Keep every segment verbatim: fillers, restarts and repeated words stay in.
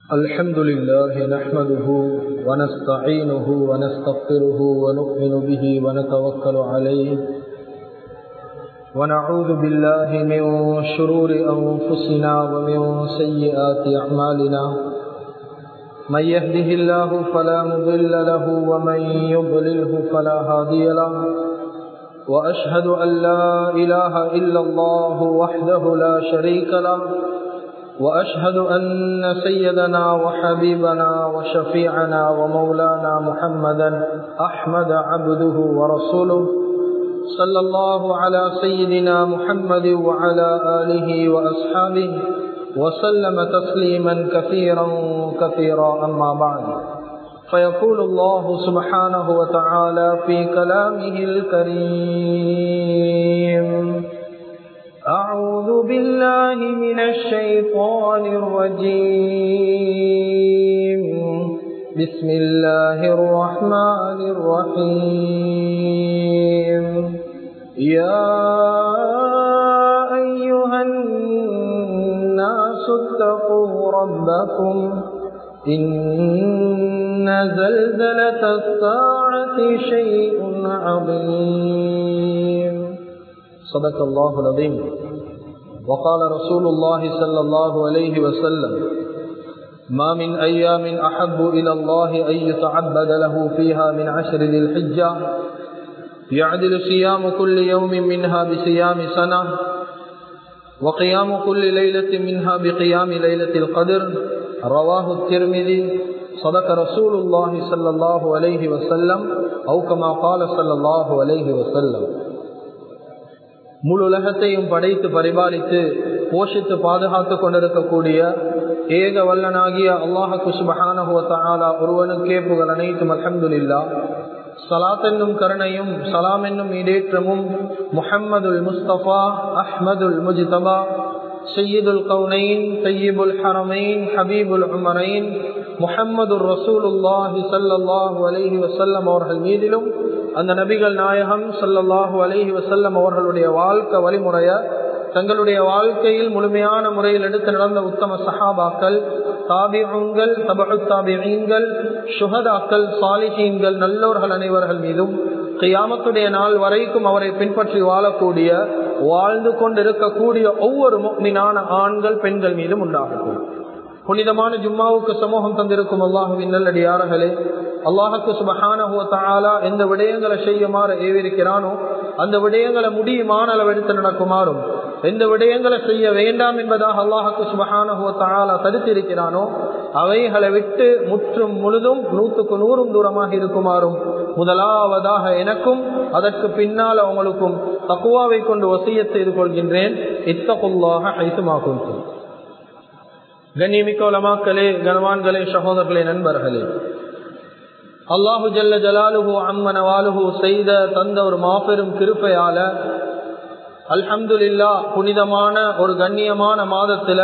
الحمد لله نحمده ونستعينه ونستغفره ونؤمن به ونتوكل عليه ونعوذ بالله من شرور أنفسنا ومن سيئات أعمالنا من يهده الله فلا مضل له ومن يضلله فلا هادي له وأشهد أن لا إله إلا الله وحده لا شريك له وأشهد أن سيدنا وحبيبنا وشفيعنا ومولانا محمدا أحمد عبده ورسوله صلى الله على سيدنا محمد وعلى آله وأصحابه وسلم تسليما كثيرا كثيرا أما بعد فيقول الله سبحانه وتعالى في كلامه الكريم أعوذ بالله من الشيطان الرجيم بسم الله الرحمن الرحيم يا أيها الناس اتقوا ربكم إن زلزلة الساعة شيء عظيم صدق الله العظيم وقال رسول الله صلى الله عليه وسلم ما من أيام أحب إلى الله أن يتعبد له فيها من عشر ذي الحجة يعدل صيام كل يوم منها بصيام سنة وقيام كل ليلة منها بقيام ليلة القدر رواه الترمذي صدق رسول الله صلى الله عليه وسلم أو كما قال صلى الله عليه وسلم முழு உலகத்தையும் படைத்து பரிபாலித்து போஷித்து பாதுகாத்துக் கொண்டிருக்கக்கூடிய ஏக வல்லனாகிய அல்லாஹ்வுக்கு சுப்ஹானஹு வ தஆலா ஒருவனுக்கே புகழ் அனைத்தும் அல்ஹம்துலில்லாஹ். ஸலாத் என்னும் கருணையும் சலாம் என்னும் ஈடேற்றமும் முஹம்மதுல் முஸ்தபா அஹ்மதுல் முஜ்தபா சய்யிதுல் கௌனைன் தய்யிபுல் ஹரமைன் ஹபீபுல் உமரைன் முஹம்மதுர் ரசூலுல்லாஹி ஸல்லல்லாஹு அலைஹி வஸல்லம் அவர்கள் மீதிலும் அந்த நபிகள் நாயகம் ஸல்லல்லாஹு அலைஹி வஸல்லம் அவர்களுடைய வாழ்க்கை வழிமுறைய தங்களுடைய வாழ்க்கையில் முழுமையான முறையில் எடுத்து நடந்த உத்தம சஹாபாக்கள், தாபிஊன்கள், தபஉத் தாபிஈன்கள், ஷுஹதாக்கள், சாலிஹீன்கள், நல்லோர்கள் அனைவர்கள் மீதும் கியாமத்துடைய நாள் வரைக்கும் அவரை பின்பற்றி வாழக்கூடிய வாழ்ந்து கொண்டிருக்கக்கூடிய ஒவ்வொரு முஃமினான ஆண்கள் பெண்கள் மீதும் உண்டாகட்டும். புனிதமான ஜும்மாவுக்கு சமூகம் தந்திருக்கும் அல்லாஹுவின் நல்லடியார்களே, அல்லாஹுக்கு சுப்ஹானஹு வ தஆலா எந்த விடயங்களை செய்யுமாறு ஏவிருக்கிறானோ அந்த விடயங்களை முடியுமான அளவு எடுத்து நடக்குமாறும், எந்த விடயங்களை செய்ய வேண்டாம் என்பதாக அல்லாஹுக்கு சுப்ஹானஹு வ தஆலா தடுத்திருக்கிறானோ அவைகளை விட்டு முற்றும் முழுதும் நூற்றுக்கு நூறும் தூரமாக இருக்குமாறும் முதலாவதாக எனக்கும் அதற்கு பின்னால் அவங்களுக்கும் தக்வாவை கொண்டு வசியத் செய்து கொள்கின்றேன். இத்தகுல்லாஹ ஹைசுமா குன்தும். கண்ணியமிக்க உலமாக்களே, கனவான்களே, சகோதரர்களே, நண்பர்களே, அல்லாஹு ஜல்ல ஜலாலுஹு அம்ம நவாலுஹு செய்த தந்த ஒரு மாபெரும் கிருபையால அல்ஹம்துலில்லாஹ் புனிதமான ஒரு கண்ணியமான மாதத்துல,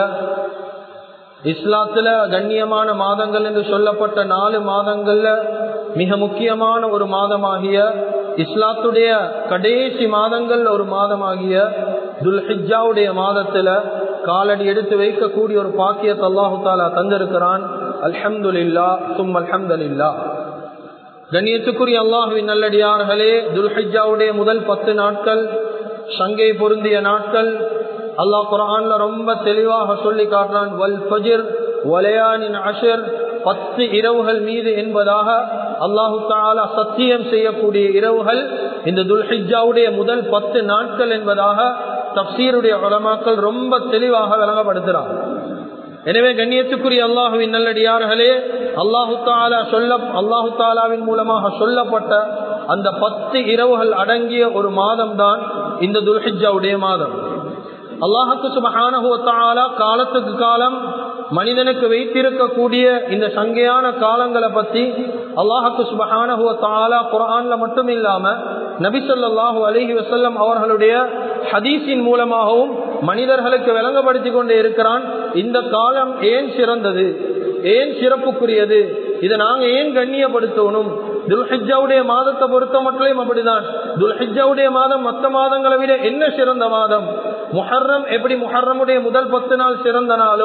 இஸ்லாத்துல கண்ணியமான மாதங்கள் என்று சொல்லப்பட்ட நாலு மாதங்கள்ல மிக முக்கியமான ஒரு மாதமாகிய இஸ்லாத்துடைய கடைசி மாதங்கள் ஒரு மாதமாகிய துல்ஹிஜ்ஜாவுடைய மாதத்துல காலடி எடுத்து வைக்கக்கூடிய ஒரு பாக்கியத்தை அல்லாஹு தஆலா தந்திருக்கிறான். அல்ஹம்துலில்லாஹ் சும்ம அல்ஹம்துலில்லாஹ். கண்ணியத்துக்குரிய அல்லாஹுவின் நல்லடியார்களே, துல்ஹிஜ்ஜாவுடைய முதல் பத்து நாட்கள் சங்கை பொருந்திய நாட்கள். அல்லாஹ் குர்ஆன்ல ரொம்ப தெளிவாக சொல்லி காட்டுறான், வல் ஃபஜ்ர் வலயானின் அஷ்ர், பத்து இரவுகள் மீது என்பதாக அல்லாஹு தஆலா சத்தியம் செய்யக்கூடிய இரவுகள் இந்த துல்ஹிஜ்ஜாவுடைய முதல் பத்து நாட்கள் என்பதாக தஃசீருடைய உலமாக்கள் ரொம்ப தெளிவாக விளங்கப்படுத்துறாங்க. எனவே கண்ணியத்துக்குரிய அல்லாஹுவின் நல்லடியார்களே, அல்லாஹு தஆலா சொல்ல அல்லாஹு தஆலாவின் மூலமாக சொல்லப்பட்ட அந்த பத்து இரவுகள் அடங்கிய ஒரு மாதம் தான் இந்த துல்ஹிஜ்ஜாவுடைய மாதம். அல்லாஹ்வுக்கு சுப்ஹானஹு வ தஆலா காலத்துக்கு காலம் மனிதனுக்கு வைத்திருக்கக்கூடிய இந்த சங்கையான காலங்களை பத்தி அல்லாஹ்வுக்கு சுப்ஹானஹு வ தஆலா குர்ஆன்ல மட்டும் இல்லாம நபி ஸல்லல்லாஹு அலைஹி வஸல்லம் அவர்களுடைய ஹதீஸின் மூலமாகவும் மனிதர்களுக்கு விளங்கப்படுத்தி கொண்டே இருக்கிறான். இந்த காலம் ஏன் சிறந்தது, ஏன் சிறப்புக்குரியது, இதை நாங்க ஏன் கண்ணியப்படுத்தணும். துல்ஹிஜ்ஜாவுடைய மாதத்தை பொறுத்த மட்டும் அப்படிதான். துல்ஹிஜ்ஜாவுடைய மாதம் மற்ற மாதங்களை விட என்ன சிறந்த மாதம்? முஹர்ரம் எப்படி முஹர்ரமுடைய முதல் பத்து நாள் சிறந்த நாளோ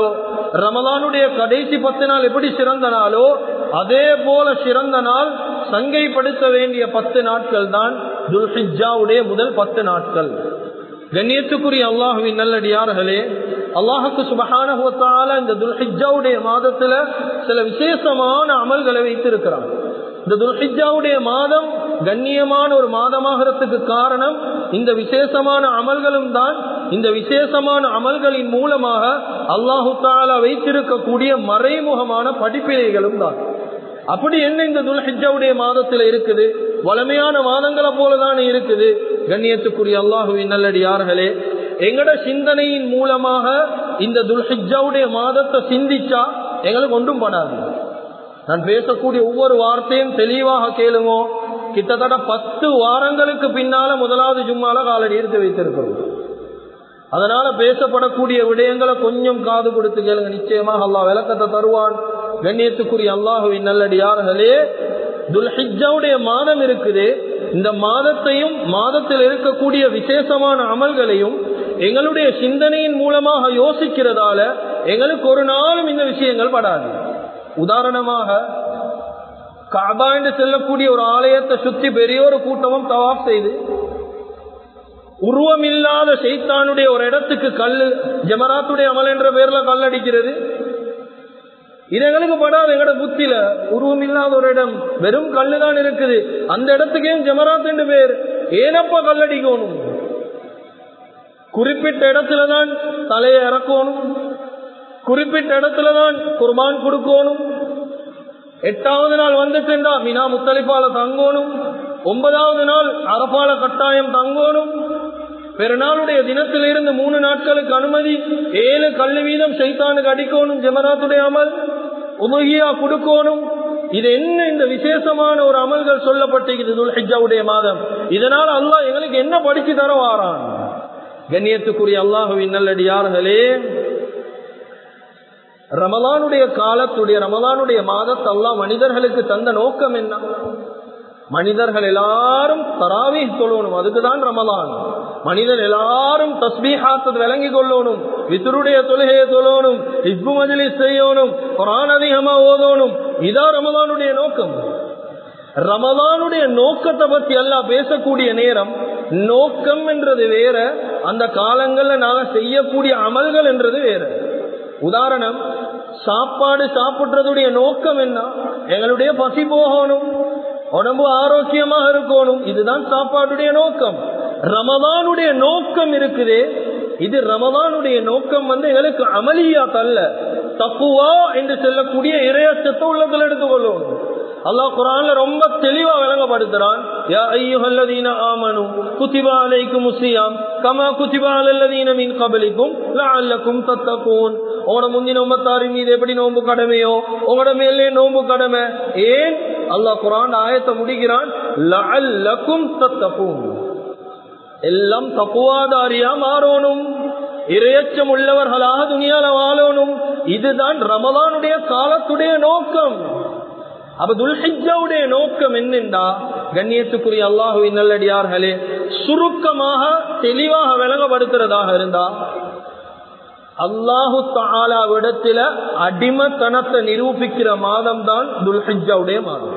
ரமலானுடைய கடைசி பத்து நாள் எப்படி சிறந்த நாளோ அதே போல சிறந்த நாள் சங்கைப்படுத்த வேண்டிய பத்து நாட்கள் தான் துல்ஹிஜ்ஜாவுடைய முதல் பத்து நாட்கள். கண்ணியத்துக்குரிய அல்லாஹுவின் நல்லடியார்களே, அல்லாஹுக்கு சுப்ஹானஹு வ தஆலா இந்த துல்ஹிஜ்ஜாவுடைய மாதத்துல சில விசேஷமான அமல்களை வைத்திருக்கிறான். இந்த துல்ஹிஜ்ஜாவுடைய மாதம் கண்ணியமான ஒரு மாதமாகிறதுக்கு காரணம் இந்த விசேஷமான அமல்களும் தான். இந்த விசேஷமான அமல்களின் மூலமாக அல்லாஹு தஆலா வைத்திருக்கக்கூடிய மறைமுகமான படிப்பினைகளும் தான். அப்படி என்ன இந்த துல்ஹிஜ்ஜாவுடைய மாதத்துல இருக்குது? வளமையான மாதங்களை போலதானே இருக்குது. கண்ணியத்துக்குரிய அல்லாஹுவின் நல்லடியார்களே, எங்கட சிந்தனையின் மூலமாக இந்த துல்ஹிஜ்ஜாவுடைய மாதத்தை சிந்திச்சா எங்களுக்கு ஒன்றும் படாது. நான் பேசக்கூடிய ஒவ்வொரு வார்த்தையும் தெளிவாக கேளுமோ. கிட்டத்தட்ட பத்து வாரங்களுக்கு பின்னால முதலாவது ஜும்மால காலடி எடுத்து வைத்திருக்கிறோம். அதனால பேசப்படக்கூடிய விடயங்களை கொஞ்சம் காது கொடுத்து கேளுங்க. நிச்சயமாக அல்லாஹ் விளக்கத்தை தருவான். கண்ணியத்துக்குரிய அல்லாஹுவின் நல்லடியார்களே, துல்ஹிஜ்ஜாவுடைய மாதம் இருக்குது. இந்த மாதத்தையும் மாதத்தில் இருக்கக்கூடிய விசேஷமான அமல்களையும் எங்களுடைய சிந்தனையின் மூலமாக யோசிக்கிறதால எங்களுக்கு ஒரு நாளும் இந்த விஷயங்கள் படாது. உதாரணமாக, கஅபா என்று செல்லக்கூடிய ஒரு ஆலயத்தை சுற்றி பெரிய ஒரு கூட்டமும் தவாப் செய்து உருவமில்லாத ஷைத்தானுடைய ஒரு இடத்துக்கு கல்லு ஜமராத்துடைய அமல் என்ற பேர்ல கல் அடிக்கிறது. இது எங்களுக்கு படாது. எங்கட புத்தில உருவம் இல்லாத ஒரு இடம், வெறும் கல்லுதான் இருக்குது, அந்த இடத்துக்கே ஜமராத் என்று பேர். ஏனப்பா கல்லடிக்கணும்? குறிப்பிட்ட இடத்துலதான் தலையை இறக்கணும், குறிப்பிட்ட இடத்துலதான் குர்பான் கொடுக்கணும், எட்டாவது நாள் வந்துட்டா மினா முத்தலிஃபால தங்கணும், ஒன்பதாவது நாள் அரபால கட்டாயம் தங்கணும், பெருநாளுடைய தினத்திலிருந்து மூணு நாட்களுக்கு அனுமதி, ஏழு கல்லு வீதம் ஷைத்தானுக்கு அடிக்கணும், ஜமராத்துடைய அமல், உதுஹியா கொடுக்கணும். இது என்ன இந்த விசேஷமான ஒரு அமல்கள் சொல்லப்பட்டிருக்கிறது துல்ஹிஜ்ஜாவுடைய மாதம். இதனால் அல்லாஹ் எங்களுக்கு என்ன படிச்சு தர வாரான்? கண்ணியத்துக்குரிய அல்லாஹுவின் நல்லடியார்களே, ரமலானுடைய காலத்துடைய ரமலானுடைய மாதத்தை அல்லாஹ் மனிதர்களுக்கு தந்த நோக்கம் என்ன? மனிதர்கள் எல்லாரும் தராவீஹ் தொழணும், அதுக்குதான் ரமலான். மனிதன் எல்லாரும் தஸ்பீஹாத் விளங்கி கொள்ளணும், வித்ருடைய தொழுகையை தொழணும், ஹிஸ்பு மஜ்லிஸ் செய்யணும், குர்ஆன் அதிகமா ஓதணும். இதான் ரமலானுடைய நோக்கம். ரமலானுடைய நோக்கத்தை பத்தி எல்லாம் பேசக்கூடிய நேரம், நோக்கம் என்றது வேற, அந்த காலங்கள்ல நாங்க செய்யக்கூடிய அமல்கள் என்றது வேற. உதாரணம், சாப்பாடு சாப்பிடுறதுடைய நோக்கம் என்ன? எங்களுடைய பசி போகணும், உடம்பு ஆரோக்கியமாக இருக்கணும், இதுதான் சாப்பாடுடைய நோக்கம். ரமலானுடைய நோக்கம் இருக்குதே, இது ரமலானுடைய நோக்கம் வந்து எங்களுக்கு அமலியாத் அல்ல, தக்வா என்று சொல்லக்கூடிய இறையச்சத்தை உள்ளத்தில் எடுத்துக்கொள்ளும். அல்லாஹ் குர்ஆன்ல ரொம்ப தெளிவா விளங்கப்படுத்துறான். யா அய்யுஹல்லதீன ஆமனு குதிபா அலைக்குமுஸ் ஸியாம் கமா குதிபா அலல்லதீன மின் கப்லிக்கும் லஅல்லக்கும் தத்தகூன். உங்களோட முந்தின உம்மத்தாரின் மீது எப்படி நோன்பு கடமையோ உங்களோட மேலே நோன்பு கடமை. ஏன்? அல்லாஹ் குர்ஆன் ஆயத்தை முடிக்கிறான், லஅல்லக்கும் தத்தகூன். எல்லாம் தக்வாதாரியா மாறணும், இறையச்சம் உள்ளவர்களாக துனியால வாழணும். இதுதான் ரமலானுடைய காலத்துடைய நோக்கம். அப்ப துல்ஹிஜ்ஜாவுடைய நோக்கம் என்னென்றா, கண்ணியத்துக்குரிய அல்லாஹுவின் நல்லடியார்களே, சுருக்கமாக தெளிவாக விளங்கப்படுத்துறதாக இருந்தா, அல்லாஹு தஆலாவிடத்தில அடிமத்தனத்தை நிரூபிக்கிற மாதம் தான் துல்ஹிஜ்ஜாவுடைய மாதம்.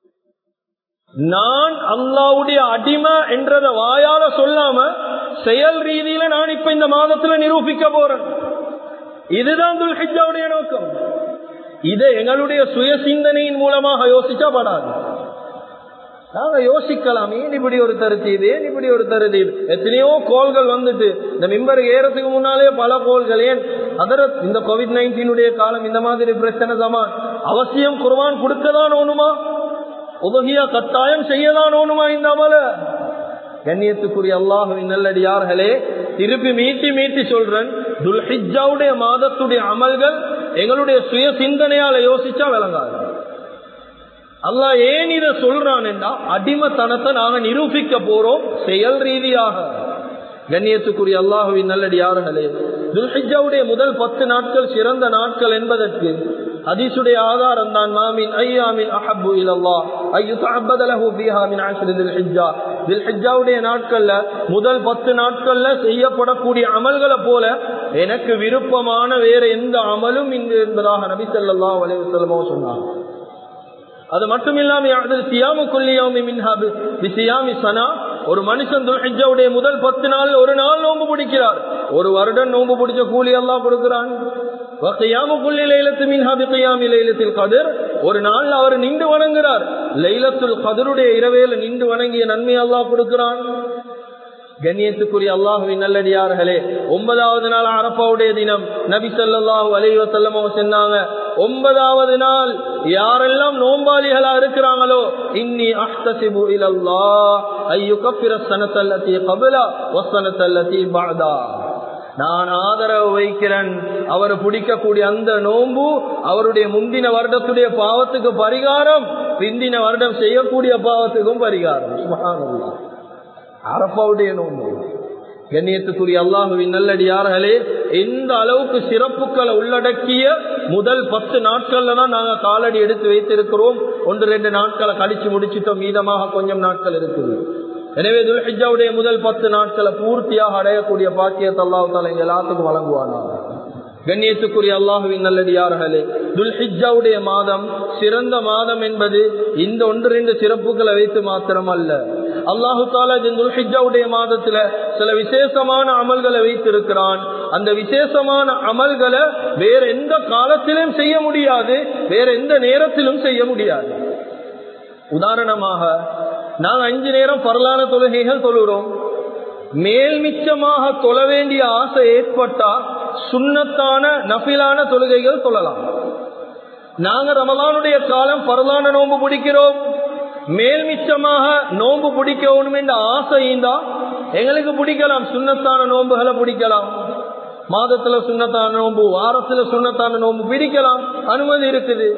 நான் அல்லாஹ்வுடைய அடிமை என்றத வாயால சொல்லாம செயல் ரீதியில நான் இப்ப இந்த மாதத்துல நிரூபிக்க போறேன். இதுதான் துல்ஹிஜ்ஜாவுடைய நோக்கம். இதை எங்களுடைய சுய சிந்தனையின் மூலமாக யோசிச்சா படாது. நாங்க யோசிக்கலாம், ஏன் இப்படி ஒரு தருத்தீது, ஏன் இப்படி ஒரு தருத்தீது. எத்தனையோ கோள்கள் வந்துட்டு இந்த மிம்பர் ஏறத்துக்கு முன்னாலே பல கோள்கள். ஏன் அதர இந்த கோவிட் நைன்டீனுடைய காலம், இந்த மாதிரி பிரச்சனை சமான் அவசியம் குர்ஆன் கொடுக்கதான் ஓணுமா, உதுஹியா கட்டாயம் செய்யதான் ஓணுமா இந்த அமல? கண்ணியத்துக்குரிய அல்லாஹ்வின் நல்லடியார்களே, திருப்பி மீட்டி மீட்டி சொல்றேன், துல்ஹிஜ்ஜாவுடைய மாதத்துடைய அமல்கள் எங்களுடைய சுய சிந்தனையால யோசிச்சா விளங்காது. அல்லாஹ் ஏன் இதை சொல்றான் என்றா, அடிமத்தனத்தை நாங்க நிரூபிக்க போறோம் செயல் ரீதியாக. கண்ணியத்துக்குரிய அல்லாஹ்வின் நல்லடியார்களே, துல்ஹிஜ்ஜாவுடைய முதல் பத்து நாட்கள் சிறந்த நாட்கள் என்பதற்கு ஹதீஸுடைய ஆதாரம் தான், மாமின் ஐயாமின் அஹப்பு இலல்லாஹ் அய்யுதஅப்பத லஹு ஃபீஹா மின் அஷ்ரி துல்ஹிஜ்ஜா. துல்ஹிஜ்ஜாவுடைய நாட்கள்ல முதல் பத்து நாட்கள்ல செய்யப்படக்கூடிய அமல்களை போல எனக்கு விருப்பமான வேற எந்த அமலும் இங்கு என்பதாக நபி ஸல்லல்லாஹு அலைஹி வஸல்லம் சொன்னாங்க. அது மட்டுமில்லாம ஒரு மனுஷன் துல்ஹிஜ்ஜாவுடைய முதல் பத்து நாள் ஒரு நாள் நோன்பு பிடிக்கிறார், ஒரு வருடம் நோன்பு பிடிச்ச கூலி அல்லாஹ் கொடுக்கிறான். ஒரு நாள் அவர் நின்று வணங்குறார், லைலத்துல் கத்ருடைய இரவேல நின்று வணங்கிய நன்மை அல்லாஹ் கொடுக்கிறான். கண்ணியத்துக்குரிய அல்லாஹுவின் நல்லடியார்களே, ஒன்பதாவது நாள் அரஃபாவுடைய தினம் நபி ஸல்லல்லாஹு அலைஹி வஸல்லம் சொன்னாங்க, ஒன்பதாவது நாள் யாரெல்லாம் நோன்பாளிகளா இருக்கிறாங்களோ இன்னி அஹ்தஸிபு இலல்லாஹ் அய்யுகஃபிர ஸனத்தல்லதி கப்லா வஸனத்தல்லதி பஅதா. நான் ஆதரவு வைக்கிறேன், அவர் பிடிக்கக்கூடிய அந்த நோன்பு அவருடைய முந்தின வருடத்துடைய பாவத்துக்கு பரிகாரம், பிந்தின வருடம் செய்யக்கூடிய பாவத்துக்கும் பரிகாரம். சுப்ஹானல்லாஹ். அரஃபாவுடைய நோன்பு கண்ணியத்துக்குரிய அல்லாஹுவின் நல்லடியார்களே, எந்த அளவுக்கு சிறப்புகளை உள்ளடக்கிய முதல் பத்து நாட்கள்ல தான் நாங்க காலடி எடுத்து வைத்திருக்கிறோம். ஒன்று ரெண்டு நாட்களை கழிச்சு முடிச்சிட்டோம், மீதமாக கொஞ்சம் நாட்கள் இருக்குது. எனவே துல்ஹிஜ்ஜாவுடைய முதல் பத்து நாட்களை பூர்த்தியாக அடையக்கூடிய பாக்கியத்தை அல்லாஹ் தஆலா எல்லாத்துக்கும் வழங்குவானா. கண்ணியத்துக்குரிய அல்லாஹுவின் நல்லடியார்களே, துல்ஹிஜ்ஜாவுடைய மாதம் சிறந்த மாதம் என்பது இந்த ஒன்று ரெண்டு சிறப்புகளை வைத்து மாத்திரம் அல்ல. அல்லாஹு தஆலா இந்த துல்ஹிஜ்ஜாவுடைய மாதத்துல சில விசேஷமான அமல்களை வைத்திருக்கிறான். அந்த விசேஷமான அமல்களை வேற எந்த காலத்திலும் செய்ய முடியாது, வேற எந்த நேரத்திலும் செய்ய முடியாது. உதாரணமாக நாங்க அஞ்சு நேரம் பரலான தொழுகைகள் தொழுகிறோம். மேல் மிச்சமாக தொழ வேண்டிய ஆசை ஏற்பட்டா சுன்னத்தான நஃபிலான தொழுகைகள் தொழலாம். நாங்க ரமலானுடைய காலம் பரலான நோன்பு பிடிக்கிறோம், மேல் மிச்சமாக நோன்பு பிடிக்கணும் என்ற ஆசை இருந்தா எங்களுக்கு பிடிக்கலாம், சுன்னத்தான நோன்புகளை பிடிக்கலாம். மாதத்துல சுன்னத்தான நோன்பு, வாரத்துல சுன்னத்தான நோன்பு பிடிக்கலாம், அனுமதி இருக்குது.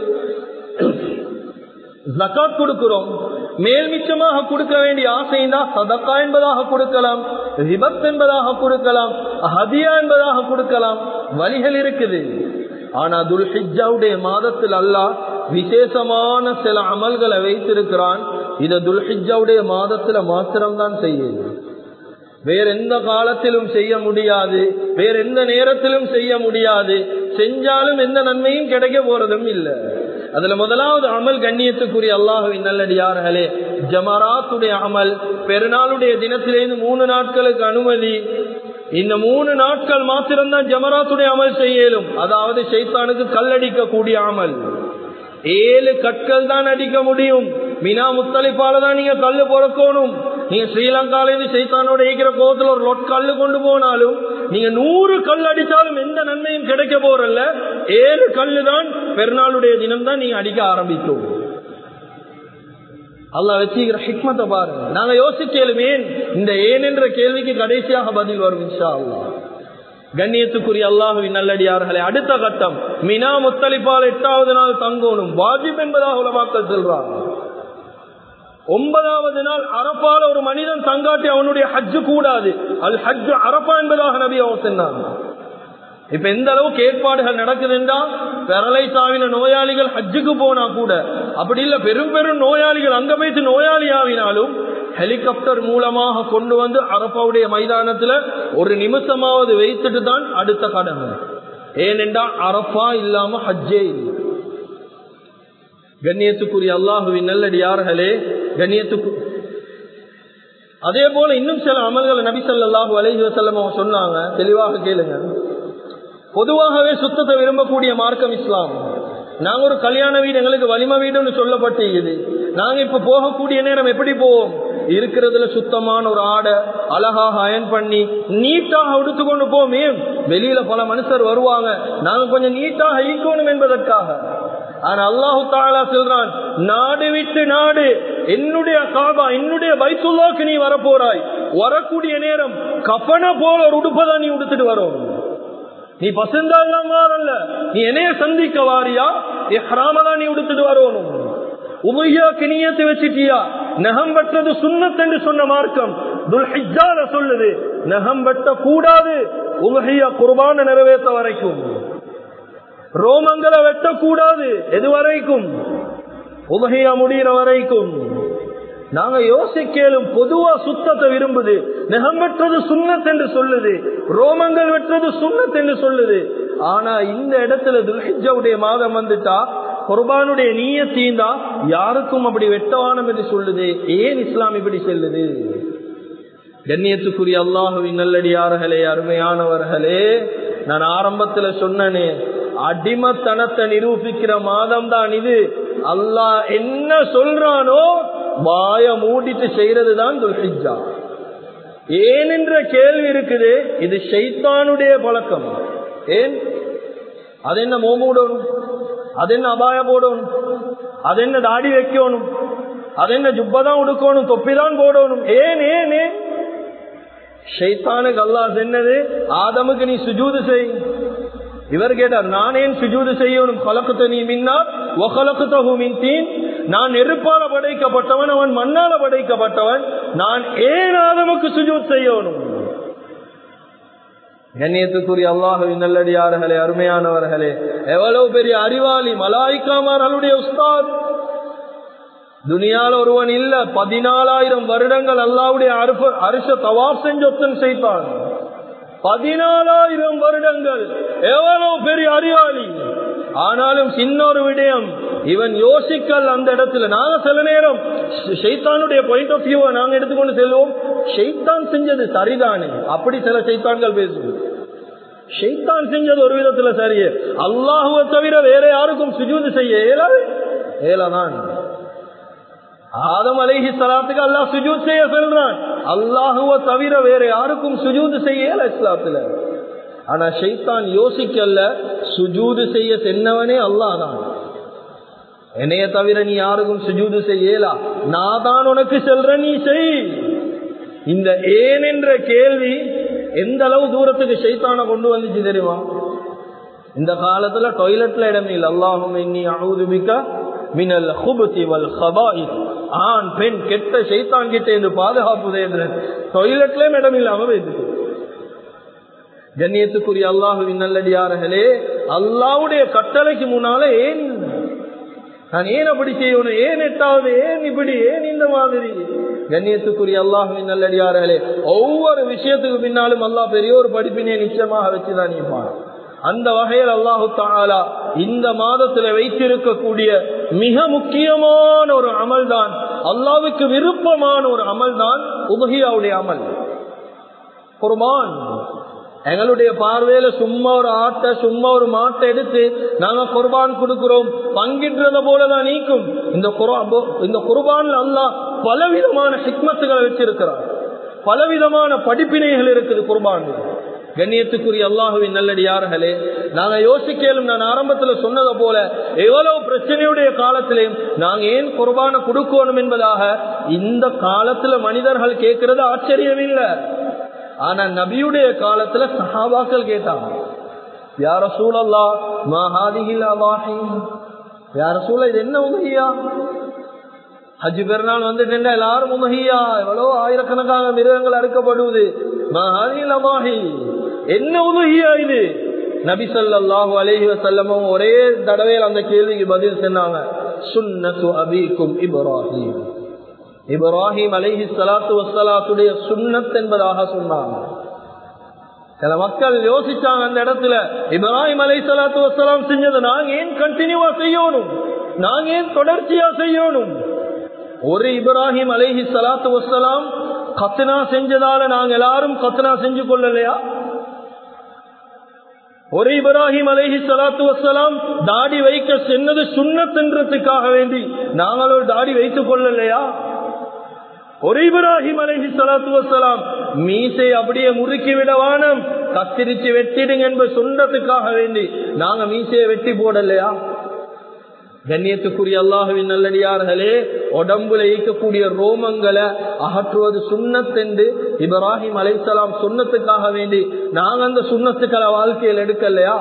ஜகாத் கொடுக்கிறோம், மேல் மிச்சமாக கொடுக்க வேண்டிய ஆசைனா சதகா என்பதாக கொடுக்கலாம், ஹிபத் என்பதாக கொடுக்கலாம், ஹதியா என்பதாக கொடுக்கலாம், வழிகள் இருக்குது. ஆனா துல்ஹிஜ்ஜாவுடைய மாதத்தில் அல்லாஹ் விசேஷமான சில அமல்களை வைத்திருக்கிறான். இதை துல்ஹிஜ்ஜாவுடைய மாதத்துல மாத்திரம்தான் செய்யுது, வேற எந்த காலத்திலும் செய்ய முடியாது, வேற எந்த நேரத்திலும் செய்ய முடியாது. செஞ்சாலும் எந்த நன்மையும் கிடைக்க போறதும் இல்லை. அதுல முதலாவது அமல் கண்ணியத்துக்குரிய அல்லாஹுவின் நல்லடியார்களே, ஜமராத்துடைய அமல். பெருநாளுடைய தினத்திலிருந்து மூணு நாட்களுக்கு அனுமதி. இந்த மூணு நாட்கள் மாத்திரம்தான் ஜமராத்துடைய அமல் செய்யலும். அதாவது ஷைத்தானுக்கு கல்லடிக்க கூடிய அமல். ஏழு கற்கள் தான் அடிக்க முடியும். மினா முத்தலிப்பால தான் நீங்க கல்லு பொறக்கணும். நீங்க ஸ்ரீலங்கால இருந்து ஷைத்தானோட ஏக்கிற கோபத்துல ஒரு லொட் கல்லு கொண்டு போனாலும் நீங்க நூறு கல் அடித்தாலும் எந்த நன்மையும் கிடைக்க போறல்ல. ஏழு கல்லு தான் பெருநாளுடைய தினம் தான் நீங்க அடிக்க ஆரம்பித்தோம். அல்லாஹ் வச்சுக்கிற ஹிக்மத்தை பாருங்க. நாங்க யோசிக்கலுமே இந்த ஏன் என்ற கேள்விக்கு கடைசியாக பதில் வரும் இன்ஷா அல்லாஹ். கண்ணியத்துக்குரிய அல்லாஹுவின் நல்லடியார்களே, அடுத்த கட்டம் மினா முத்தலிப்பால் எட்டாவது நாள் தங்கணும் வாஜிப் என்பதாக உலமாக்கள் சொல்றாங்க. ஒன்பதாவது நாள் அரஃபால ஒரு மனிதன் தங்காட்டி அவனுடைய ஹஜ்ஜு கூடாது. அல் ஹஜ்ஜு அரஃபா என்பதாக நபி அவங்க சொன்னாங்க. இப்ப எந்த அளவுக்கு ஏற்பாடுகள் நடக்குதுன்னா, பெரலைஸ் ஆவின நோயாளிகள் ஹஜ்ஜுக்கு போனா கூட அப்படி இல்ல, பெரும் பெரும் நோயாளிகள் அங்க போயிட்டு நோயாளி ஆவினாலும் ஹெலிகாப்டர் மூலமாக கொண்டு வந்து அரஃபாவுடைய மைதானத்துல ஒரு நிமிஷமாவது வைத்துட்டு தான் அடுத்த கடமை. ஏனென்றா அரஃபா இல்லாம ஹஜ்ஜே இல்லை. கண்ணியத்துக்குரிய அல்லாஹுவின் நல்லடியார்களே, கண்ணியத்துக்கு அதே போல இன்னும் சில அமல்களை நபி ஸல்லல்லாஹு அலைஹி வஸல்லம் சொன்னாங்க. தெளிவாக கேளுங்க. பொதுவாகவே சுத்தத்தை விரும்பக்கூடிய மார்க்கம் இஸ்லாம். நாங்க ஒரு கல்யாண வீடு, எங்களுக்கு வலிமை வீடுன்னு சொல்லப்பட்டிருக்குது. நாங்க இப்ப போகக்கூடிய நேரம் எப்படி போவோம்? இருக்கிறதுல சுத்தமான ஒரு ஆடை அழகாக அயன் பண்ணி நீட்டாக உடுத்துக்கொண்டு போமே. வெளியில பல மனுஷர் வருவாங்க, நாங்க கொஞ்சம் நீட்டாக இருக்கணும் என்பதற்காக. ஆனா அல்லாஹு தஆலா சொல்றான், நாடு விட்டு நாடு என்னுடைய காபா என்னுடைய பைத்துல்லாஹ்க்கு நீ வரப்போறாய். வரக்கூடிய நேரம் கஃபன போல ஒரு உடுப்பதான் நீ உடுத்துட்டு வரும். நீ பசந்தாலாம் மாறல்ல, நீ என்னைய சந்திக்க வாரியா, இஹ்ராமதான் நீ உடுத்துட்டு வரணும். உபையாக்கு நியத்து வச்சிட்டியா, நகம் வெட்டது சுன்னத் என்று சொன்ன மார்க்கம் துல்ஹிஜ்ஜால சொல்லுது நகம் வெட்ட கூடாது. உபையா குர்பான நிறைவேற்ற வரைக்கும், ரோமங்களை வெட்டக்கூடாது எது வரைக்கும், உபையா முடிகிற வரைக்கும். நாங்க யோசிக்கலும் பொதுவா சுத்தத்தை விரும்புது. நகம் வெட்டுறது சுன்னத் என்று சொல்லுது, ரோமங்கள் வெட்டுறது சுன்னத் என்று சொல்லுது. ஆனா இந்த இடத்துல துல்ஹிஜ்ஜாவுடைய மாதம் வந்துட்டா குர்பானுடைய நிய்யத் தீந்தா யாருக்கும் அப்படி வெட்டவானம் என்று சொல்லுது. ஏன் இஸ்லாம் இப்படி சொல்லுது? கண்ணியத்துக்குரிய அல்லாஹுவின் நல்லடியார்களே, அருமையானவர்களே, நான் ஆரம்பத்துல சொன்னனே, அடிமத்தனத்தை நிரூபிக்கிற மாதம் தான் இது. அல்லாஹ் என்ன சொல்றானோ வாய மூடிட்டு செய்யறது தான் துல்ஹிஜ்ஜா. ஏன் என்ற கேள்வி இருக்குது. இது ஷைத்தானுடைய பழக்கம். ஏன்? அது என்ன மோமூடணும், அது என்ன அபாய போடணும், அது என்ன தாடி வைக்கணும், அது என்ன ஜுப்பதான் உடுக்கணும், தொப்பிதான் போடணும். ஏன் ஏன் ஏன் ஷைத்தானுக்கு அல்லாஹ் சொன்னது ஆதமுக்கு நீ சுஜூது செய். இவர் கேட்டார், நான் ஏன் சுஜூது செய்யணும்? கலக்குத்தனி மின்னா வகலக்குத்தஹு மின் தீன், நான் நெருப்பால படைக்கப்பட்டவன், அவன் மண்ணால படைக்கப்பட்டவன், நான் ஏன் ஆதமுக்கு சுஜூத் செய்யணும்? கண்ணியத்துக்குரிய அல்லாஹ்வின் நல்லடியார்களே, அருமையானவர்களே, எவ்வளவு பெரிய அறிவாளி மலாயிக்காமார்களுடைய உஸ்தாத். துனியால ஒருவன் இல்ல, பதினாலாயிரம் வருடங்கள் அல்லாஹ்வுடைய அரிச தவாப் செஞ்சொத்தன் செய்தான். பதினாலாயிரம் வருடங்கள், எவ்வளவு பெரிய அறிவாளி. ஆனாலும் சின்ன ஒரு விடயம் இவன் யோசிக்கல். அந்த இடத்துல நாங்க சில நேரம் ஷைத்தானுடைய பாயிண்ட் ஆஃப் வியூவை நாங்க எடுத்துக்கொண்டு செல்வோம். ஷைத்தான் செஞ்சது சரிதானே, அப்படி சில ஷைத்தான்கள் பேசுவோம். ஷைத்தான் செஞ்சது ஒரு விதத்துல சரியே, அல்லாஹுவை தவிர வேற யாருக்கும் சுஜூது செய்ய இயலாது. ஏலாதான் ஆதம் அலைஹி ஸலாத்துக்கு அல்லாஹ் சுஜூத் செய்ய சொல்றான், அல்லாஹுவை தவிர வேற யாருக்கும் சுஜூது செய்யல இஸ்லாத்துல. ஆனா ஷைத்தான் யோசிக்கல, சுஜூது செய்ய சென்னவனே அல்லாஹ் தான். என்னைய தவிர நீ யாருக்கும் சுஜூது செய்யலா, நான் தான் உனக்கு சொல்ற, நீ செய். இந்த ஏன் என்ற கேள்வி எந்த அளவு தூரத்துக்கு ஷைத்தானை கொண்டு வந்துச்சு தெரியுமா? இந்த காலத்துல டாய்லெட்ல இடமே இல்லை. அல்லாஹும்ம இன்னி அஊது பிக மினல் குபுதி வல் கபாயிஸ். ஆண் பெண் கெட்ட ஷைத்தான் கிட்ட இருந்து பாதுகாப்புதே என்று டாய்லெட்லயும் இடம் இல்லாம வைத்து. கண்ணியத்துக்குரிய அல்லாஹுவின் நல்லடியார்களே, அல்லாஹ்வுடைய கட்டளைக்கு முன்னால ஏன் நான் ஏன் அப்படி செய்யணும், ஏன் எட்டாவது, ஏன் இப்படி, ஏன் இந்த மாதிரி? கண்ணியத்துக்குரிய அல்லாஹுவின் நல்லடியார்களே, ஒவ்வொரு விஷயத்துக்கு பின்னாலும் அல்லாஹ் பெரிய ஒரு படிப்பினை நிச்சயமாக வச்சுதான் இருப்பான். அந்த வகையில் அல்லாஹு தஆலா இந்த மாதத்தில் வைத்திருக்கக்கூடிய மிக முக்கியமான ஒரு அமல் தான், அல்லாஹ்வுக்கு விருப்பமான ஒரு அமல் தான் உதுஹியாவுடைய அமல், குர்பான். எங்களுடைய பார்வையில சும்மா ஒரு ஆட்டை, சும்மா ஒரு மாட்டை எடுத்து நாங்க குர்பான் கொடுக்கிறோம், பங்கிடுறத போலதான் நீக்கும். இந்த இந்த குர்பான்ல அல்லாஹ் பலவிதமான ஹிக்மத்துகளை வச்சிருக்கிறார், பலவிதமான படிப்பினைகள் இருக்குது குர்பான். கண்ணியத்துக்குரிய அல்லாஹுவின் நல்லடியார்களே, நாங்க யோசிக்கலும், நான் ஆரம்பத்துல சொன்னதை போல எவ்வளவு பிரச்சனையுடைய காலத்திலேயும் நாங்க ஏன் குர்பானை கொடுக்கணும் என்பதாக இந்த காலத்துல மனிதர்கள் கேட்கறது ஆச்சரியம் இல்லை. ஆனா நபியுடைய காலத்துல சஹாபாக்கள் கேட்டாங்க, யா ரசூலல்லாஹ் மா ஹாதிஹில் அவாஹி, யா ரசூலல்லாஹ் இது என்ன உதுஹியா? ஹஜ் பெருநாள் வந்துட்டு எல்லாரும் உதுஹியா, எவ்வளவு ஆயிரக்கணக்கான மிருகங்கள் அறுக்கப்படுவது, மா ஹாதிஹில் அவாஹி, என்ன உதுஹியா இது? நபி ஸல்லல்லாஹு அலைஹி வஸல்லம் ஒரே தடவையில் அந்த கேள்விக்கு பதில் சொன்னாங்க, சுன்னத்து அபீக்கும் இப்ராஹிம், இப்ராஹிம் அலைஹி ஸலாத்து வஸ்ஸலாத்துடைய சுன்னத் என்பதாக சொன்னாங்க. சில மக்கள் யோசிச்சாங்க அந்த இடத்துல, இப்ராஹிம் அலைஹி ஸலாத்து வஸ்ஸலாம் செஞ்சது நாங்க ஏன் கண்டினியூவா செய்யணும், நாங்க ஏன் தொடர்ச்சியா செய்யணும்? ஒரு இப்ராஹிம் அலைஹி ஸலாத்து வஸ்ஸலாம் கத்னா செஞ்சதால நாங்க எல்லாரும் கத்னா செஞ்சு கொள்ளலையா? ஒரு இப்ராஹிம் அலைஹி ஸலாத்து வஸ்ஸலாம் தாடி வைக்க சென்னது சுன்னத் என்றதுக்காக வேண்டி நாங்களும் தாடி வைத்துக் கொள்ளலையா? ஒரு இப்ராஹிம் அலைஹி ஸலாத்து வஸ்ஸலாம் மீசை அப்படியே முறுக்கி விடவானம், கத்திரிச்சு வெட்டிடுங்க என்பது சுன்னத்துக்காக வேண்டி நாங்க மீசையை வெட்டி போடலையா? கண்ணியத்துக்குரிய அல்லாஹுவின் நல்லடியார்களே, உடம்புல ஈக்கக்கூடிய ரோமங்களை அகற்றுவது சுன்னத் என்று இப்ராஹிம் அலைஹிஸ்ஸலாம் சுன்னத்துக்காக வேண்டி நாங்க அந்த சுன்னத்துக்களை வாழ்க்கையில் எடுக்கலையா?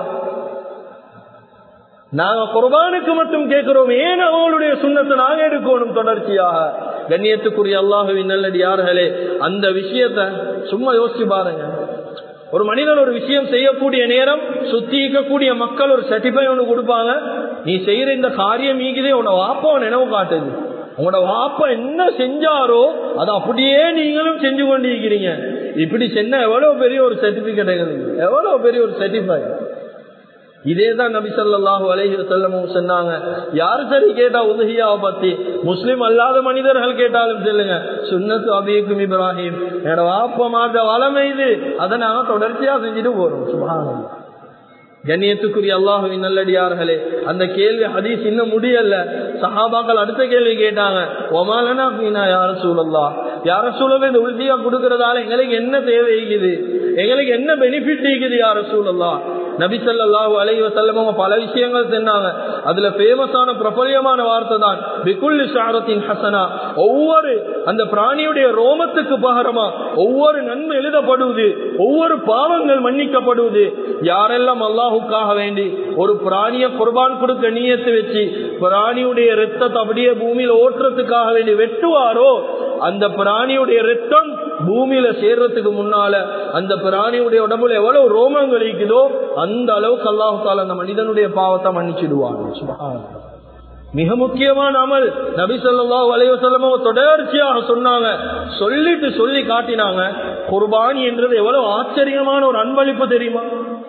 நாங்க குர்பானுக்கு மட்டும் கேட்கிறோம், ஏன் அவங்களுடைய சுன்னத்தை நாங்க எடுக்கணும் தொடர்ச்சியாக? கண்ணியத்துக்குரிய அல்லாஹுவின் நல்லடியார்களே, அந்த விஷயத்தை சும்மா யோசிச்சு பாருங்க. ஒரு மனிதன் ஒரு விஷயம் செய்யக்கூடிய நேரம் சுத்தி இருக்கக்கூடிய மக்கள் ஒரு சர்டிஃபைட் ஒன்று கொடுப்பாங்க, நீ செய்யற இந்த காரியம் ஈகுதே உன்னோட வாப்பா நினைவு காட்டுது, உங்களோட வாப்பா என்ன செஞ்சாரோ அதை அப்படியே நீங்களும் செஞ்சு கொண்டிருக்கிறீங்க. இப்படி சொன்ன எவ்வளவு பெரிய ஒரு சர்டிபிகேட், எவ்வளவு பெரிய ஒரு சர்டிஃபை. இதேதான் நபி ஸல்லல்லாஹு அலைஹி வஸல்லம் சொன்னாங்க. யாரு சரி கேட்டா உதுஹியாவை பத்தி, முஸ்லிம் அல்லாத மனிதர்கள் கேட்டாலும் சொல்லுங்க, சுன்னத்து அபீக்கும் இப்ராஹிம், என்னோட வாப்பா மாத வளமை இது, அதை நாங்க தொடர்ச்சியா செஞ்சுட்டு போறோம். சுப்ஹானல்லாஹ். கண்ணியத்துக்குரிய அல்லாஹுவின் நல்லடியார்களே, அந்த கேள்வி ஹதீஸ் இன்னும் முடியல. சஹாபாக்கள் அடுத்த கேள்வி கேட்டாங்க, ஒமாலனா பீனா யா ரசூலல்லாஹ், யா ரசூலல்லாஹ் இந்த உல்ஹியா கொடுக்கறதால எங்களுக்கு என்ன தேவை இருக்குது, எங்களுக்கு என்ன பெனிஃபிட் இருக்குது யா ரசூலல்லாஹ். நபி ஸல்லல்லாஹு அலைஹி வஸல்லம் பல விஷயங்கள் சொன்னாங்க. அதுல ஃபேமஸான பிரபல்யமான வார்த்தை தான் பிகுல்லி ஷஅரத்தின் ஹஸனா, ஒவ்வொரு அந்த பிராணியுடைய ரோமத்துக்கு பகரமா ஒவ்வொரு நன்மை எழுதப்படுவது, ஒவ்வொரு பாவங்கள் மன்னிக்கப்படுவது. யாரெல்லாம் அல்லாஹுக்காக வேண்டி ஒரு பிராணியை குர்பான் கொடுக்க நியத்து வச்சு பிராணியுடைய ரத்தத்தை அப்படியே பூமியில ஓட்டுறதுக்காக வேண்டி வெட்டுவாரோ, அந்த பிராணியுடைய ரத்தம் பூமியில சேர்றதுக்கு முன்னால அந்த பிராணியுடைய உடம்புல எவ்வளவு ரோமங்கள் இருக்குதோ அந்த அளவுக்கு அல்லாஹ் தஆலா அந்த மனிதனுடைய பாவத்தை மன்னிச்சிடுவான். சுப்ஹானல்லாஹ். மிக முக்கியமான அமல் நபி ஸல்லல்லாஹு அலைஹி வஸல்லம் தொடர்ச்சியாக சொன்னாங்க, சொல்லிட்டு சொல்லி காட்டினாங்க. குர்பானி என்றது எவ்வளவு ஆச்சரியமான ஒரு அன்பளிப்பு தெரியுமா?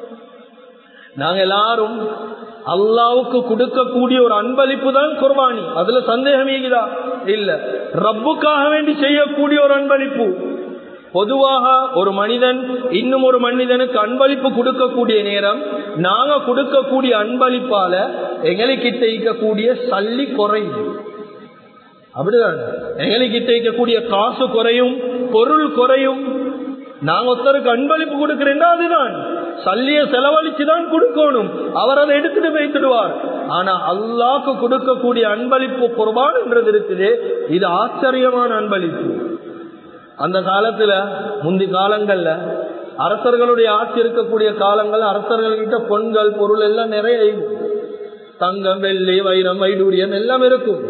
நாங்க எல்லாரும் அல்லாவுக்கு கொடுக்கக்கூடிய ஒரு அன்பளிப்பு தான் குர்பானி, அதுல சந்தேகம் இருக்குதா? இல்ல. ரப்புக்காக வேண்டி செய்யக்கூடிய ஒரு அன்பளிப்பு. பொதுவாக ஒரு மனிதன் இன்னும் ஒரு மனிதனுக்கு அன்பளிப்பு கொடுக்கக்கூடிய நேரம் நாங்க கொடுக்கக்கூடிய அன்பளிப்பால எங்களுக்கிட்ட இருக்கக்கூடிய சல்லி குறையும். அப்படிதான், எங்களுக்கிட்ட இருக்கக்கூடிய காசு குறையும், பொருள் குறையும். நாங்க ஒருத்தருக்கு அன்பளிப்பு கொடுக்கிறேன்னா அதுதான் சல்லிய செலவழிச்சுதான் கொடுக்கணும், அவர் அதை எடுத்துட்டு போய்த்துடுவார். ஆனா அல்லாஹ்க்கு கொடுக்கக்கூடிய அன்பளிப்பு குர்பான் என்றது இருக்குது, இது ஆச்சரியமான அன்பளிப்பு. அந்த காலத்துல முந்தி காலங்கள்ல அரசர்களுடைய ஆட்சி இருக்கக்கூடிய காலங்கள் அரசர்கள் கிட்ட பொன்கள் பொருள் எல்லாம் நிறைய இருக்கும், தங்கம் வெள்ளி வைரம் வைடூரியம் எல்லாம் இருக்கும்.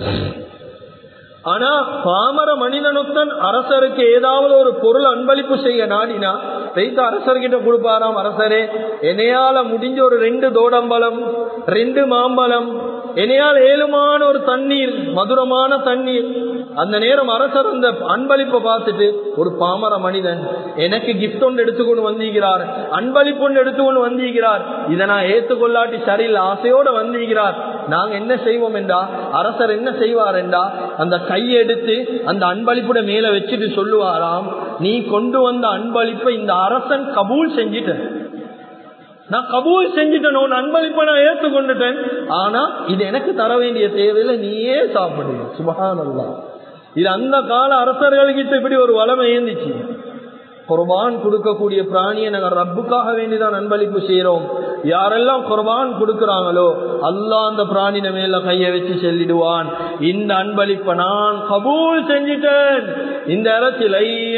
ஆனா பாமர மனிதனுடன் அரசருக்கு ஏதாவது ஒரு பொருள் அன்பளிப்பு செய்ய நாடினா வைத்து அரசர்கிட்ட கொடுப்பாராம், அரசரே என்னையால முடிஞ்ச ஒரு ரெண்டு தோடம்பலம் ரெண்டு மாம்பழம், என்னையால் ஏழுமான ஒரு தண்ணீர் மதுரமான தண்ணீர். அந்த நேரம் அரசர் அந்த அன்பளிப்பை பார்த்துட்டு ஒரு பாமர மனிதன் எனக்கு கிஃப்ட் ஒன்று எடுத்துக்கொண்டு வந்திருக்கிறார், அன்பளிப்பு ஒன்று எடுத்துக்கொண்டு வந்திருக்கிறார், இதை நான் ஏற்றுக்கொள்ளாட்டி சரியில்லை ஆசையோட வந்திருக்கிறார், நாங்க என்ன செய்வோம் என்றா, அரசர் என்ன செய்வார் என்றா அந்த கையை எடுத்து அந்த அன்பளிப்புட மேல வச்சுட்டு சொல்லுவாராம், நீ கொண்டு வந்த அன்பளிப்பை இந்த அரசன் கபூல் செஞ்சிட்டேன், நான் கபூல் செஞ்சுட்டேன், உன் அன்பளிப்பை நான் ஏற்றுக்கொண்டுட்டேன், ஆனா இது எனக்கு தர வேண்டிய தேவையில்லை, நீயே சாப்பிடு. சுப்ஹானல்லாஹ். இது அந்த கால அரசர்கள்கிட்ட இப்படி ஒரு வளமை இருந்துச்சு. குர்பான் கொடுக்கக்கூடிய பிராணியை நாங்கள் ரப்புக்காக வேண்டிதான் அன்பளிப்பு செய்யறோம். யாரெல்லாம் குர்பான் கொடுக்கிறாங்களோ அல்லாஹ் அந்த பிராணின மேல கையை வச்சு சொல்லிடுவான், இந்த அன்பளிப்பை நான் கபூல் செஞ்சிட்டேன். இந்த இடத்தில்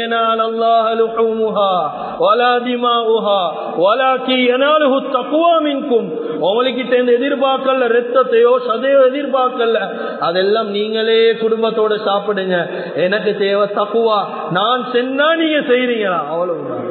உங்களுக்கிட்ட இந்த எதிர்பார்க்கல ரத்தத்தையோ சதையோ எதிர்பார்க்கல, அதெல்லாம் நீங்களே குடும்பத்தோட சாப்பிடுங்க, எனக்கு தேவை தக்குவா, நான் சென்னா நீங்க செய்றீங்களா, அவ்வளவுதான்.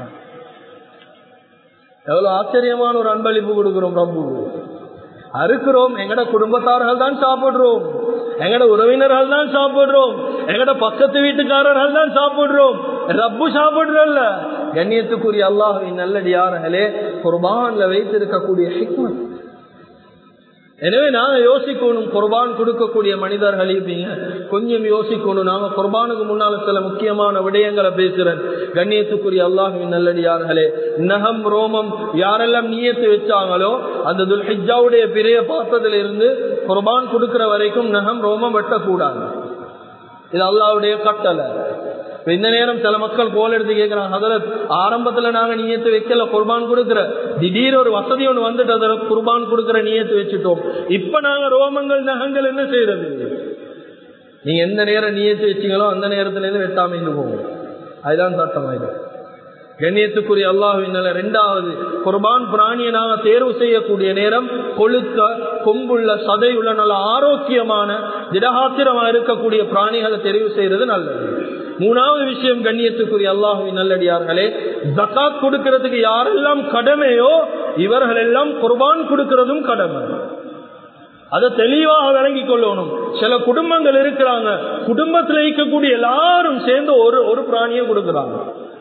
எவ்வளவு ஆச்சரியமான ஒரு அன்பளிப்பு கொடுக்கிறோம் ரப்பு. அறுக்கிறோம், எங்கட குடும்பத்தார்கள் தான் சாப்பிடுறோம், எங்கட உறவினர்கள் தான் சாப்பிடுறோம், எங்கட பக்கத்து வீட்டுக்காரர்கள் தான் சாப்பிடுறோம், ரப்பு சாப்பிடுறல்ல. கண்ணியத்துக்குரிய அல்லாஹ்வின் நல்லடியார்களே, குர்பான்ல வைத்திருக்கக்கூடிய ஹிக்மத். எனவே நாங்க யோசிக்கணும், குர்பான் கொடுக்கக்கூடிய மனிதர்கள் இருப்பீங்க, கொஞ்சம் யோசிக்கணும். நாங்க குர்பானுக்கு முன்னால சில முக்கியமான விடயங்களை பேசுறேன். கண்ணியத்துக்குரிய அல்லாஹ்வின் நல்லடியார்களே, நகம் ரோமம் யாரெல்லாம் நியத்து வச்சாங்களோ அந்த துல்ஹிஜ்ஜாவுடைய பிறைய பார்த்ததுல இருந்து குர்பான் கொடுக்கிற வரைக்கும் நகம் ரோமம் வெட்டக்கூடாது. இது அல்லாஹ்வுடைய கட்டளை. இந்த நேரம் சில மக்கள் கோல் எடுத்து கேட்கிறாங்க, ஹதரத் ஆரம்பத்துல நாங்க நியத்து வைக்கல குர்பான் கொடுக்கிற, திடீர் ஒரு வசதி ஒண்ணு வந்துட்டு அதில் குர்பான் கொடுக்கிற நியத்து வச்சுட்டோம், இப்ப நாங்க ரோமங்கள் நகங்கள் என்ன செய்யறது? நீங்க எந்த நேரம் நியத்து வச்சீங்களோ அந்த நேரத்துல இருந்து வெட்டாம இருந்து போகும், அதுதான் சட்டம். கண்ணியத்துக்குரிய அல்லாஹ்வின் நல்ல இரண்டாவது, குர்பான் பிராணியை நாங்க தேர்வு செய்யக்கூடிய நேரம் கொழுத்த கொம்புள்ள சதையுள்ள நல்ல ஆரோக்கியமான திடகாத்திரமா இருக்கக்கூடிய பிராணிகளை தெரிவு செய்யறது நல்லது. மூணாவது விஷயம், கண்ணியத்துக்குரிய அல்லாஹ்வின் நல்லடியார்களே, ஜகாத் கொடுக்கிறதுக்கு யாரெல்லாம் கடமையோ இவர்கள் எல்லாம் குர்பான் கொடுக்கிறதும் கடமை. அதை தெளிவாக விளங்கி கொள்ளணும். சில குடும்பங்கள் இருக்கிறாங்க, குடும்பத்தில் இருக்கக்கூடிய எல்லாரும் சேர்ந்து ஒரு ஒரு பிராணியை கொடுக்கிறாங்க,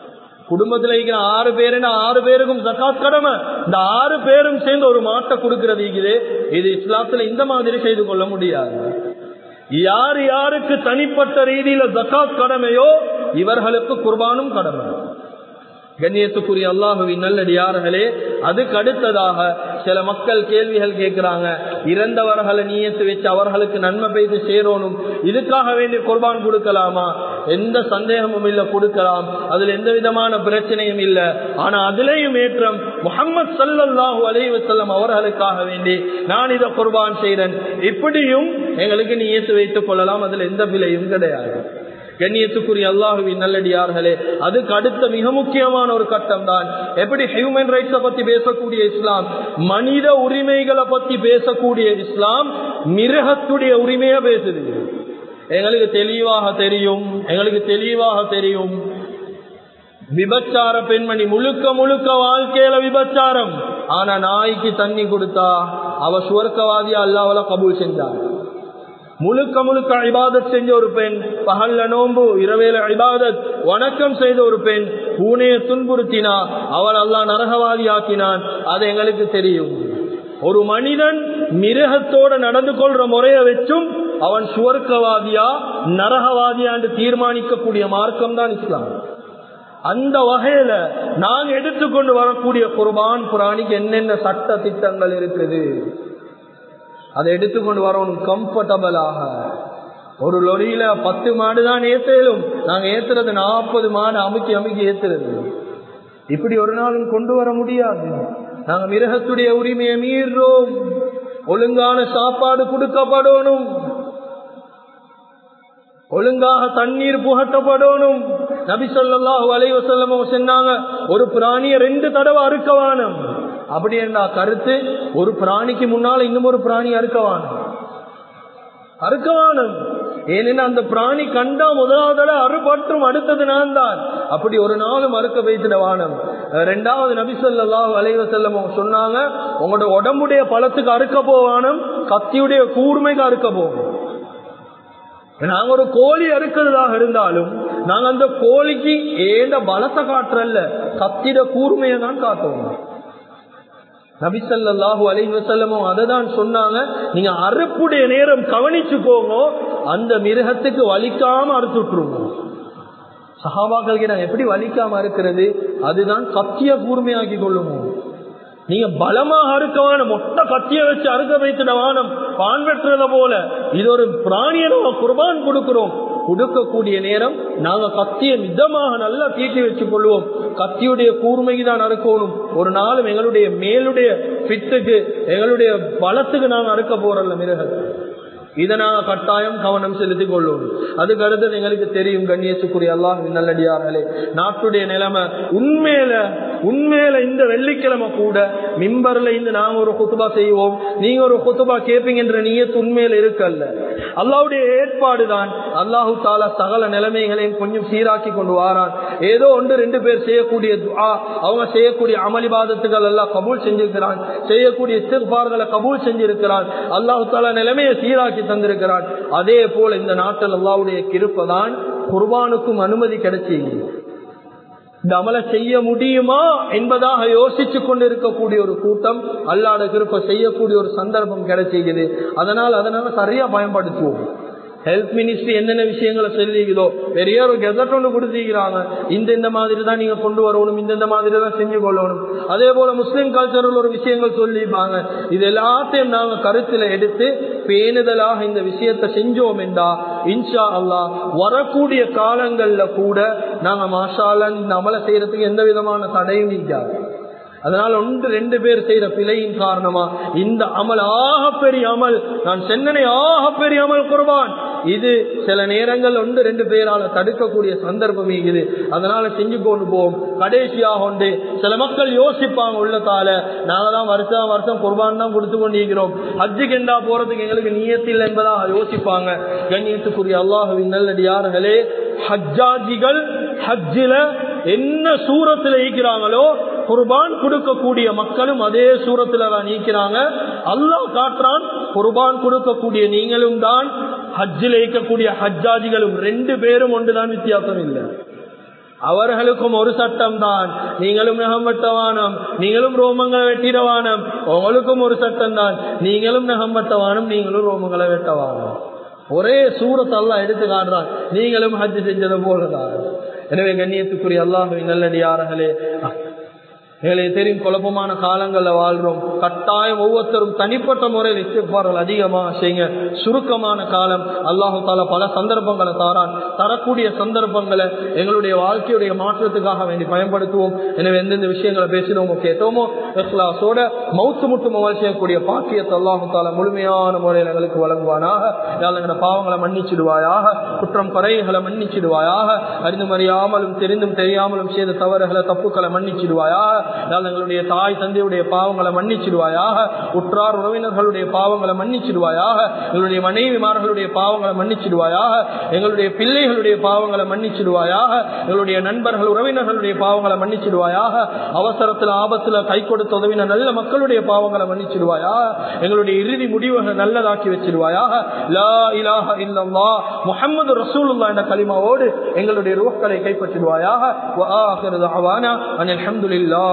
குடும்பத்துல இருக்கிற ஆறு பேரு ஆறு பேருக்கும் ஜகாத் கடமை. இந்த ஆறு பேரும் சேர்ந்து ஒரு மாட்டை கொடுக்கிறது இது இது இஸ்லாத்துல இந்த மாதிரி செய்து கொள்ள முடியாது. யார் யாருக்கு தனிப்பட்ட ரீதியில ஜகாத் கடமையோ இவர்களுக்கு குர்பானும் கடமை. கண்ணியத்துக்குரிய அல்லாஹுவின் நல்லடியார்களே, அதுக்கு அடுத்ததாக சில மக்கள் கேள்விகள் கேட்கிறாங்க. இறந்தவர்களை நியத்து வச்சு அவர்களுக்கு நன்மை பெய்து சேரணும், இதுக்காக வேண்டி குர்பான் கொடுக்கலாமா? எந்த சந்தேகமும் இல்லை, கொடுக்கலாம். அதுல எந்த விதமான பிரச்சனையும் இல்லை. ஆனா அதுலயும் ஏற்றம் முஹம்மது ஸல்லல்லாஹு அலைஹி வஸல்லம் அவர்களுக்காக வேண்டி நான் இதை குர்பான் செய்றேன், இப்படியும் எங்களுக்கு நியத்து வைத்துக் கொள்ளலாம். அதுல எந்த பிழையும் கிடையாது. கண்ணியத்துக்குரிய அல்லாஹுவின் நல்லடியார்களே, அதுக்கு அடுத்த மிக முக்கியமான ஒரு கட்டம் தான் எப்படி ஹியூமன் ரைட்ஸை பத்தி பேசக்கூடிய இஸ்லாம், மனித உரிமைகளை பத்தி பேசக்கூடிய இஸ்லாம் மிருகத்துடைய உரிமையை பேசுது. எங்களுக்கு தெளிவாக தெரியும் எங்களுக்கு தெளிவாக தெரியும் விபச்சார பெண்மணி முழுக்க முழுக்க வாழ்க்கையில விபச்சாரம். ஆனா நாய்க்கு தண்ணி கொடுத்தா அவ சுவர்க்கவாதியா அல்லாஹ்வ கபூல் செஞ்சார். முழுக்க முழுக்க இபாதத் செஞ்ச ஒரு பெண், பகல்ல நோன்பு இரவேல இபாதத் வணக்கம் செய்த ஒரு பெண் பூனையை துன்புறுத்தினா அவள் அல்லாஹ் நரகவாதி ஆக்கினான். அது எங்களுக்கு தெரியும். ஒரு மனிதன் மிருகத்தோட நடந்து கொள்ற முறையை வச்சும் அவன் சுவர்க்கவாதியா நரகவாதியா என்று தீர்மானிக்கக்கூடிய மார்க்கம் தான் இஸ்லாம். அந்த வகையில நாங்க எடுத்துக்கொண்டு வரக்கூடிய குர்பான் குர்ஆனுக்கு என்னென்ன சட்ட திட்டங்கள் இருக்குது அதை எடுத்துக்கொண்டு வரணும். கம்ஃபர்டபிளாக ஒரு லொரியில பத்து மாடு தான் ஏத்தலும், நாங்க ஏத்துறது நாற்பது மாடு அமுக்கி அமுக்கி ஏத்துறது. இப்படி ஒரு நாளும் கொண்டு வர முடியாது. நாங்க மிருகத்துடைய உரிமையை மீறோம். ஒழுங்கான சாப்பாடு கொடுக்கப்படணும், ஒழுங்காக தண்ணீர் புகட்டப்படணும். நபி ஸல்லல்லாஹு அலைஹி வஸல்லம் சொன்னாங்க, ஒரு பிராணியை ரெண்டு தடவை அறுக்கவானம். அப்படி என்ன கருத்து? ஒரு பிராணிக்கு முன்னால இன்னும் ஒரு பிராணி அறுக்கவானம் அறுக்கவானம் ஏனென்னா அந்த பிராணி கண்டா முதலாவது அறுபற்றும் அடுத்தது நான் தான். அப்படி ஒரு நாளும் அறுக்க வைத்திட வானம். ரெண்டாவது நபி ஸல்லல்லாஹு அலைஹி வஸல்லம் சொன்னாங்க, உங்களோட உடம்புடைய பலத்துக்கு அறுக்க போவானம், கத்தியுடைய கூர்மைக்கு அறுக்க போவோம். நாங்க ஒரு கோழி அறுக்கிறதாக இருந்தாலும் நாங்க அந்த கோழிக்கு ஏண்ட பலத்தை காட்டுறல்ல, கத்திட கூர்மையை தான் காட்டுவோம். நபி ஸல்லல்லாஹு அலைஹி வஸல்லம் அததான் சொன்னாங்க, நீங்க அறுப்புடைய நேரம் கவனிச்சு போங்க, அந்த மிருகத்துக்கு வலிக்காம அறுத்துட்டுருங்க. சஹாபாக்கள் நாங்க எப்படி வலிக்காம அறுக்கிறது? அதுதான் கத்திய கூர்மையாக்கி கொள்ளுவோம். நீங்க பலமாக அறுக்கவான மொட்டை கத்திய வச்சு அறுக்க வைத்திட வானம் பான் வெட்டுறத போல. இது ஒரு பிராணியை நம்ம குர்பான் கொடுக்கிறோம். கொடுக்கக்கூடிய நேரம் நாங்க கத்திய மிதமாக நல்லா தீட்டி வச்சு கொள்வோம். கத்தியுடைய கூர்மைக்கு தான் அறுக்கணும். ஒரு நாளும் எங்களுடைய மேலுடைய ஃபிட்டுக்கு எங்களுடைய பலத்துக்கு நாங்க அறுக்க போறோம்ல மிருகம். இதை நாங்க கட்டாயம் கவனம் செலுத்திக் கொள்வோம். அதுக்கு அடுத்தது எங்களுக்கு தெரியும் கண்ணியத்துக்குரிய அல்லாஹ்வின் நல்லடியார்களே, நாட்டுடைய நிலைமை உண்மையில உண்மையில இந்த வெள்ளிக்கிழமை கூட மிம்பர்ல இருந்து நாங்க ஒரு குத்துபா செய்வோம், நீங்க ஒரு குத்துபா கேட்பீங்கன்ற நியத்து உண்மையில இருக்கல்ல. அல்லாஹ்வுடைய ஏற்பாடுதான். அல்லாஹு தாலா சகல நிலைமைகளையும் கொஞ்சம் சீராக்கி கொண்டு வாரான். ஏதோ ஒன்று ரெண்டு பேர் செய்யக்கூடிய துஆ, அவங்க செய்யக்கூடிய அமளிபாதத்துகள் எல்லாம் கபூல் செஞ்சிருக்கிறான், செய்யக்கூடிய இஸ்திக்பார்களை கபூல் செஞ்சிருக்கிறான். அல்லாஹு தாலா நிலைமையை சீராக்கி தந்திருக்கிறான். அதே போல இந்த நாட்டில் அல்லாஹ்வுடைய கிருபை தான் குர்பானுக்கும் அனுமதி கிடைச்சி இந்த அமலை செய்ய முடியுமா என்பதாக யோசிச்சு கொண்டிருக்கக்கூடிய ஒரு கூட்டம் அல்லாஹ்வுடைய கிருபை செய்யக்கூடிய ஒரு சந்தர்ப்பம் கிடைச்சிக்குது. அதனால் அதனால சரியா பயன்படுத்துவோம். ஹெல்த் மினிஸ்ட்ரி என்னென்ன விஷயங்களை சொல்லிக்குதோ பெரிய ஒரு கெசட் ஒன்று கொடுத்திருக்கிறாங்க, இந்த இந்த மாதிரி தான் நீங்க கொண்டு வரணும், இந்த இந்த மாதிரி தான் செஞ்சு கொள்ளணும். அதே போல முஸ்லிம் கல்ச்சரில் ஒரு விஷயங்கள் சொல்லிப்பாங்க. இது எல்லாத்தையும் நாங்க கருத்துல எடுத்து பேணுதலாக இந்த விஷயத்தை செஞ்சோம் என்றா இன்ஷா அல்லாஹ் வரக்கூடிய காலங்கள்ல கூட நாங்க மாஷாஅல்லாஹ் இந்த அமலை செய்யறதுக்கு எந்த விதமான தடையும் இருக்காது. அதனால ஒன்று ரெண்டு பேர் செய்யற பிழையின் காரணமா இந்த அமல் ஆக பெரிய அமல், நான் சென்னனை ஆக பெரிய அமல் குர்பான், இது சில நேரங்கள் ஒன்று ரெண்டு பேரால தடுக்கக்கூடிய சந்தர்ப்பம் இருக்குது. அதனால செஞ்சு கொண்டு போவோம். கடைசியாக உண்டு சில மக்கள் யோசிப்பாங்க உள்ளத்தால, நாங்க தான் வருஷம் வருஷம் குர்பான் தான் கொடுத்து கொண்டிருக்கிறோம், ஹஜ்ஜுக்கு என்றா போறதுக்கு எங்களுக்கு நியத்தில் என்பதாக யோசிப்பாங்க. கண்ணியத்துக்குரிய அல்லாஹ்வின் நல்லடியார்களே, ஹஜ்ஜாஜிகள் ஹஜ்ஜில என்ன சூரத்துல ஈக்கிறாங்களோ குர்பான் கொடுக்கக்கூடிய மக்களும் அதே சூரத்துல தான் நீக்கிறாங்க. அல்லாஹ் காட்டுறான், குர்பான் கொடுக்கக்கூடிய நீங்களும் தான் ஹஜ்ஜில் ஈக்கக்கூடிய ஹஜ்ஜாஜிகளும் ரெண்டு பேரும் ஒன்றுதான், வித்தியாசம் இல்லை. அவர்களுக்கும் ஒரு சட்டம் தான், நீங்களும் நகம் வெட்டவானம், நீங்களும் ரோமங்களை வெட்டிடவானம். உங்களுக்கும் ஒரு சட்டம் தான், நீங்களும் நகம் வெட்டவானம், நீங்களும் ரோமங்களை வெட்டவானம். ஒரே சூரத் அல்லாஹ் எடுத்து காட்டுறான், நீங்களும் ஹஜ் செஞ்சது போலதான். எனவே கண்ணியத்துக்குரிய அல்லாஹ்வின் நல்லடியார்களே, எங்களுக்கு தெரியும் குழப்பமான காலங்கள்ல வாழ்றோம். கட்டாயம் ஒவ்வொருத்தரும் தனிப்பட்ட முறையில் இஸ்திக்பார்கள் அதிகமா செய்யுங்க. சுருக்கமான காலம், அல்லாஹு தாலா பல சந்தர்ப்பங்களை தாரான். தரக்கூடிய சந்தர்ப்பங்களை எங்களுடைய வாழ்க்கையுடைய மாற்றத்துக்காக வேண்டி பயன்படுத்துவோம். எனவே எந்தெந்த விஷயங்களை பேசினோமோ கேட்டோமோ இஹ்லாஸோட மௌத்து முட்டும் அமல் செய்யக்கூடிய பாக்கியத்தை அல்லாஹு தாலா முழுமையான முறையில் எங்களுக்கு வழங்குவானாக. எங்களோட பாவங்களை மன்னிச்சிடுவாயாக, குற்றம் குறைகளை மன்னிச்சிடுவாயாக, அறிந்தும் அறியாமலும் தெரிந்தும் தெரியாமலும் செய்த தவறுகளை தப்புக்களை மன்னிச்சிடுவாயாக. எங்களுடைய தாய் தந்தையுடைய பாவங்களை மன்னிச்சிடுவாயாக, உற்றார் உறவினர்களுடைய பாவங்களை மன்னிச்சிடுவாயாக, எங்களுடைய மனைவிமார்களுடைய பாவங்களை மன்னிச்சிடுவாயாக, எங்களுடைய பிள்ளைகளுடைய பாவங்களை மன்னிச்சிடுவாயாக, எங்களுடைய நண்பர்கள் உறவினர்களுடைய பாவங்களை மன்னிச்சிடுவாயாக, அவசரத்தில் ஆபத்துல கை கொடுத்து உதவின நல்ல மக்களுடைய பாவங்களை மன்னிச்சிடுவாயாக, எங்களுடைய இறுதி முடிவுகளை நல்லதாக்கி வச்சிடுவாயாக. லா இலாஹ இல்லல்லாஹ் முஹம்மது ரசூலுல்லாஹ் என்ற கலிமாவோடு எங்களுடைய ரூஹ்களை கைப்பற்றிடுவாயாக. வ ஆகிரு தஅவானா அனில் ஹம்துலில்லாஹ்.